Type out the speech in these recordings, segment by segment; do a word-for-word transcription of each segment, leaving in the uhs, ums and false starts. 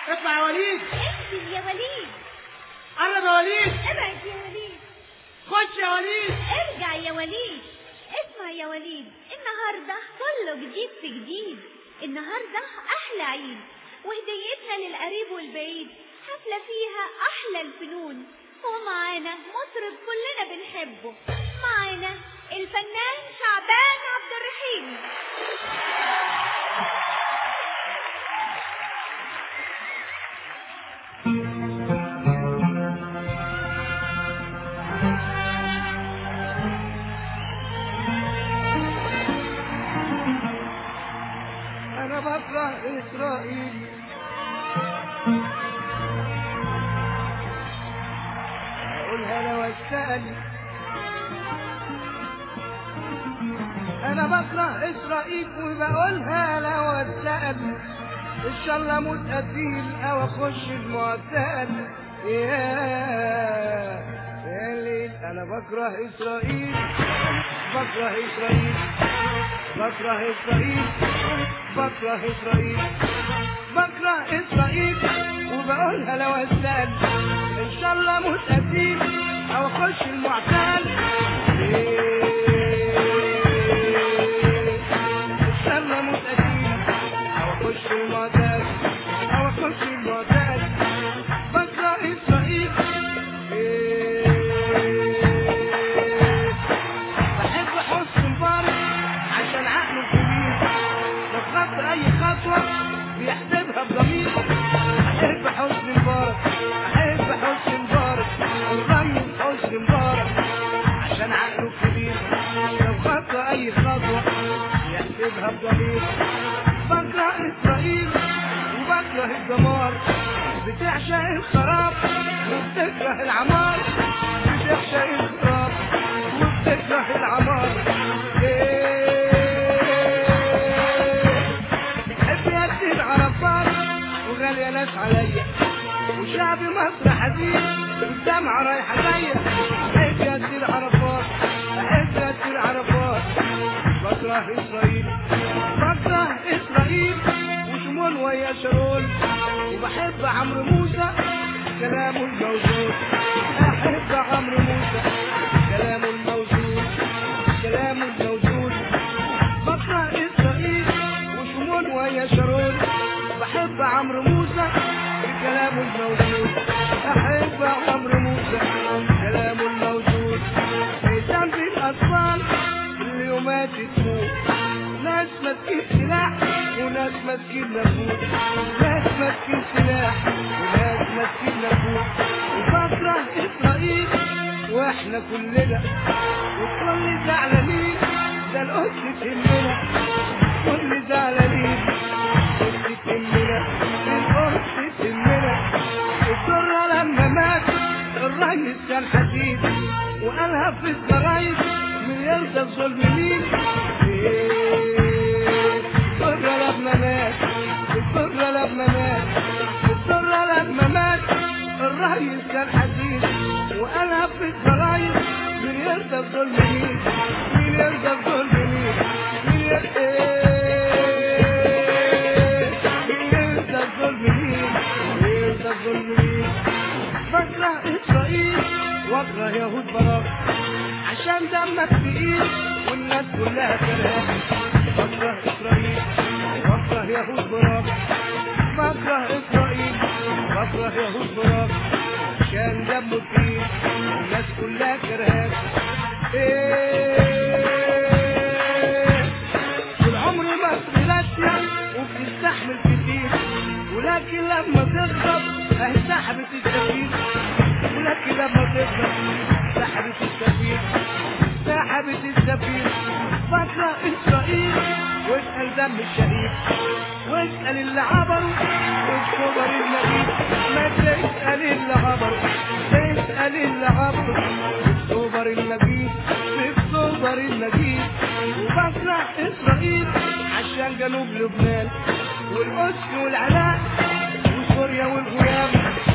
اطلع يا وليد. انزل يا وليد. قرب يا وليد. ابعد يا وليد. خش يا وليد. ارجع يا وليد. اسمع يا وليد، النهارده كله جديد في جديد. النهارده احلى عيد، وهديتنا للقريب والبعيد، حفله فيها احلى الفنون. ومعانا مطرب كلنا بنحبه، معانا الفنان شعبان عبد الرحيم. انا بكره اسرائيل، اقولها لو اشتغل. انا بكره اسرائيل وبقولها لو اشتغل، ان شاء الله اموت قتيل او اخش المعتقل. يا يا ليل انا بكره اسرائيل، بكره اسرائيل، بكره اسرائيل، بكره اسرائيل، بكره اسرائيل وبقولها لو اشتغل، ان شاء الله اموت قتيل او اخش المعتقل. ان شاء الله اموت قتيل او اخش المعتقل او اخش المعتقل. بكره اسرائيل. بحب حسني مبارك عشان عقله كبير، لو خد اي خطوه بيحسبها بضمير. بحب حسني مبارك، بحب حسني مبارك، الريس حسني مبارك عشان عقله كبير، لو خد اي خطوه بيحسبها بضمير. بكره اسرائيل وبكره الدمار، بتعشق الخراب وبتكره العمار، بتعشق الخراب وبتكره العمار. بتحب ياسر عرفات وغالية ناس عليا، وشعب مصر حزين والدمعة رايحة جاية. بحب ياسر عرفات، بحب ياسر عرفات. بكره اسرائيل، بكره اسرائيل وشمون ويا شارون، وبحب عمرو موسى كلامه الموزون. احب عمرو موسى كلامه الموزون، كلامه الموزون. بكره اسرائيل وشمون ويا شارون، بحب عمرو موسى كلامه الموزون. احب عمرو موسى كلامه الموزون. ذنب الاطفال اليومات تموت، ناس ماسكين سلاح وناس ماسكين نفوت، ناس ماسكين سلاح وناس ماسكين نفوت. وبكره اسرائيل واحنا كلنا وكل زعلانين، ده القدس تهمنا، كل زعلانين القدس تهمنا، القدس تهمنا. الدرة لما مات الريس كان حديد وقالها في الجرايد من يرضى الظلم مين. الدرة لما مات، الدرة لما مات، الدرة لما مات الريس كان حديد وقالها في الجرايد من يرضى الظلم مين، من يرضى الظلم مين، من يرضى الظلم مين، من يرضى الظلم مين. بكره اسرائيل واكره يهود براك عشان دمك تقيل والناس كلها كرهاك. بكره اسرائيل واكره يهود براك، بكره اسرائيل واكره يهود براك عشان دمه تقيل والناس كلها كرهاك. طول عمري مصر لاسيه وبتستحمل كتير، ولكن لما تغضب اهي سحبت السفير، ولكن لما تغضب سحبت السفير، سحبت السفير. بكره اسرائيل واسال دم الشهيد، واسال اللي عبروا والصبر النبيل. ما تسال اللي عبروا، اسال اللي عبروا والصبر النبيل، بالصبر النبيل. وبكره اسرائيل عشان جنوب لبنان والقدس والعراق وسوريا والغياب.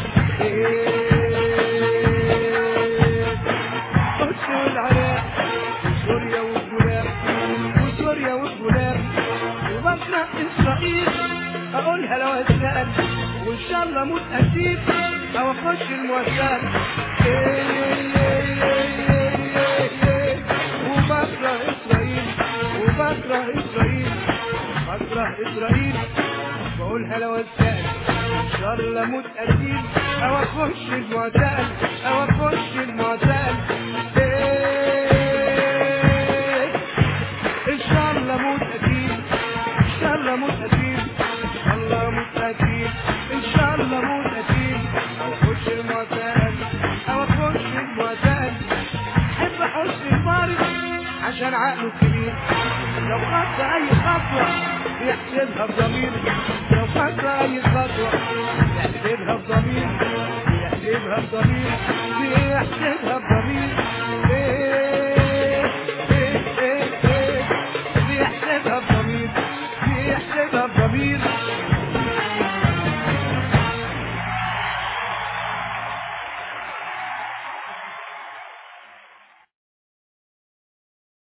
القدس والعراق وسوريا والغياب، وسوريا والغياب. وبكره اسرائيل اقولها لو اتسال، وان شاء الله موت قتيل او اخش المؤسسات. وبكره اسرائيل وبكره اسرائيل بكره اسرائيل بقولها لو اتسال ان شاء الله موت قتيل او اخش المعتقل او اخش المعتقل. ان شاء الله موت قتيل ان شاء الله موت قتيل ان شاء الله موت قتيل ان شاء الله موت قتيل او اخش المعتقل او اخش المعتقل. احب حسن الفارق عشان عقله كبير لو خط اي خطوه بيحسبها بضمير لو خط اي خطوه